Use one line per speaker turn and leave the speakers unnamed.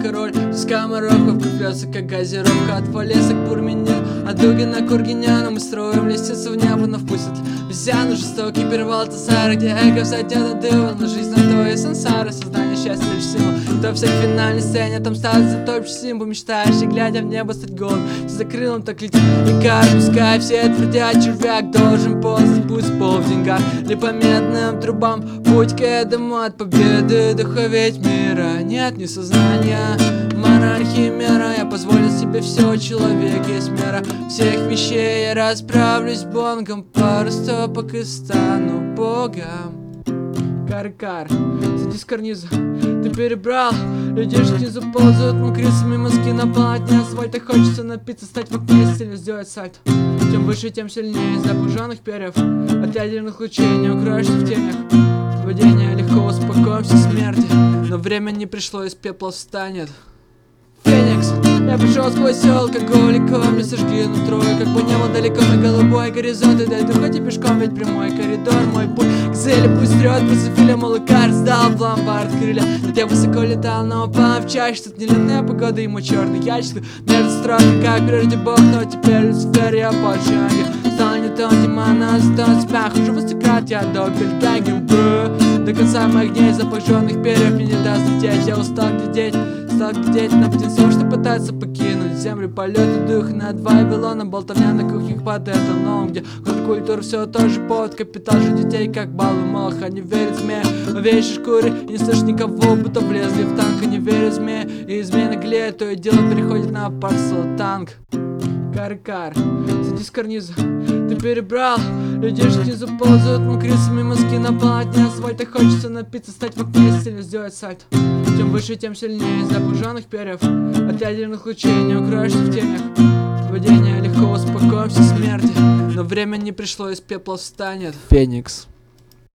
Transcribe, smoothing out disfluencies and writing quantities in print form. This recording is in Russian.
король скоморохов купется, как газировка от Полеса к Бурмине, от Дугина к Ургиняну. Мы строим лестницу в небо, но впустят обезьяну жестокий перевал Тасара, где эго взойдет от дыва. Но жизнь на то и сансара, создание счастья лишь символ. То все в финальной сцене, там стать затопчешь символ. Мечтаешь, и глядя в небо, стать голым, за крылом так летит икар. Пускай все твердят, червяк должен ползать, пусть пол в деньгах или по медным трубам. Путь к этому от победы духоветь мира. Нет ни сознания, монархии мира. Я позволил себе все, человек есть мера всех вещей. Я расправлюсь бонгом, пару стопок и стану богом. Кар-кар, сиди с карниза, ты перебрал. Люди снизу ползают мокрицами, мозги на полотне асфальта. Хочется напиться, стать в окне и сильно сделать сальто. Тем выше, тем сильнее запах жженых перьев от ядерных лучей. Не укроешься в тенях падения, легко успокоимся смерти. Но время не пришло, из пепла встанет Феникс. Я пришел сквозь все алкоголиком, мне сожгли нутро, как бы небо далеко, мой голубой горизонт. И дай ходи пешком, ведь прямой коридор, мой путь к цели пусть трет. Пусть молока сдал в ломбард крылья. Ведь я высоко летал, но упал в чаще. Тут нелетная погода, ему черный ящик. Между строк, как прежде бог, но теперь Люцифер, я больше ангел. Стал не то, не мана, стал тебя. Хожу в стеклят, я доппельгангер, до конца моих дней запашенных перьев мне не даст лететь. Я устал глядеть на птенцов, что пытаются покинуть землю. Полеты дух над Вавилоном, болтовня на кухнях под этаном, где культура все тоже повод. Капитал же детей, как баллы молох. Они верят змею в овечьей шкуре и не слышь никого, будто влезли в танк. Они верят змею, и змея наглеет, то и дело переходит на парсел танк. Кар-кар, сиди с карниза, ты перебрал. Люди снизу ползают мокрицами, мозги на полотне асфальта. Хочется напиться, стать в окне и сильно сделать сальто. Тем выше, тем сильнее запах жженых перьев от ядерных лучей. Не укроешься в тенях падения, легко успокоимся смерти. Но время не пришло, из пепла встанет Феникс.